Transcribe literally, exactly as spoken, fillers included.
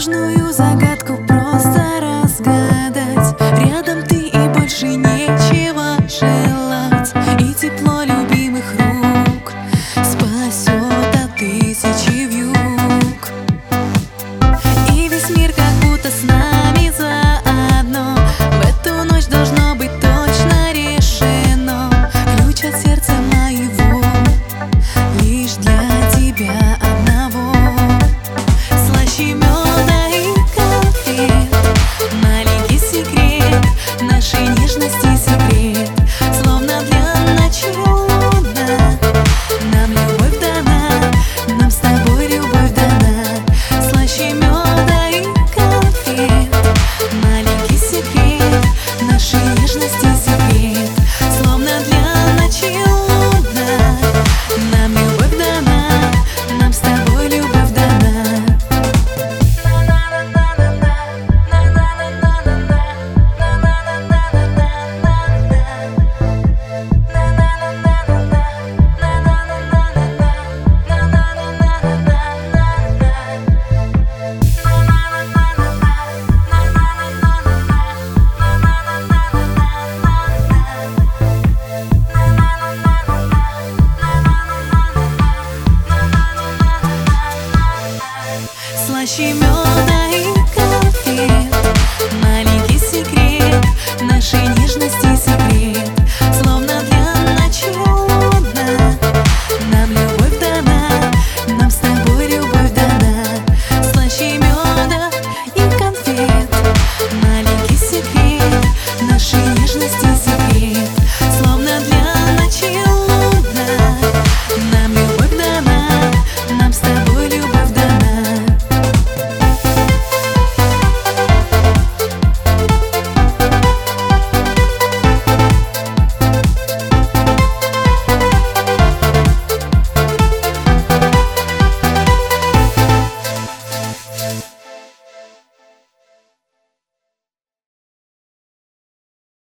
Сложную загадку просто разгадать. Рядом ты и больше нечего желать. И тепло любимых рук спасет от тысячи вьюг. И весь мир как будто с нами заодно. В эту ночь должно быть точно решено. Ключ от сердца моего лишь для тебя одного. Слаще меда и конфет, маленький секрет нашей нежности секрет. Словно для начала нам любовь дана, нам с тобой любовь дана. Слаще меда и конфет, маленький секрет нашей нежности секрет. Словно для начала нам любовь дана, нам с тобой любовь дана. Слаще меда и конфет,